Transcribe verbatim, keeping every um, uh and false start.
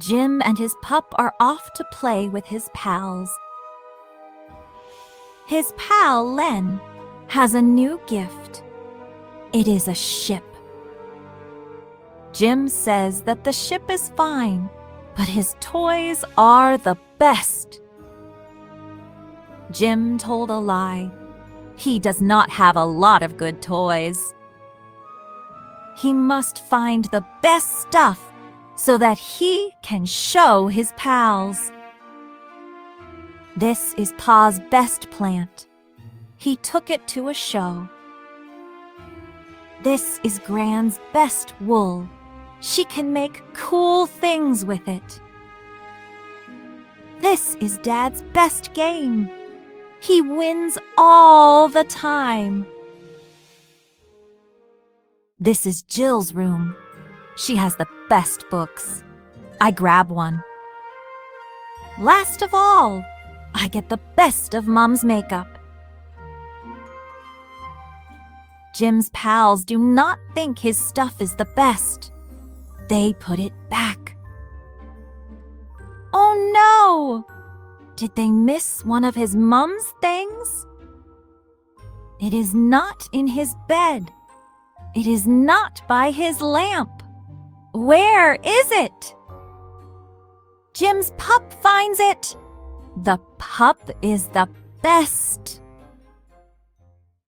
Jim and his pup are off to play with his pals. His pal, Len, has a new gift. It is a ship. Jim says that the ship is fine, but his toys are the best. Jim told a lie. He does not have a lot of good toys. He must find the best stuff so that he can show his pals. This is Pa's best plant. He took it to a show. This is Gran's best wool. She can make cool things with it. This is Dad's best game. He wins all the time. This is Jill's room. She has the best books. I grab one. Last of all, I get the best of Mom's makeup. Jim's pals do not think his stuff is the best. They put it back. Oh no! Did they miss one of his Mom's things? It is not in his bed. It is not by his lamp. Where is it? Jim's pup finds it. The pup is the best.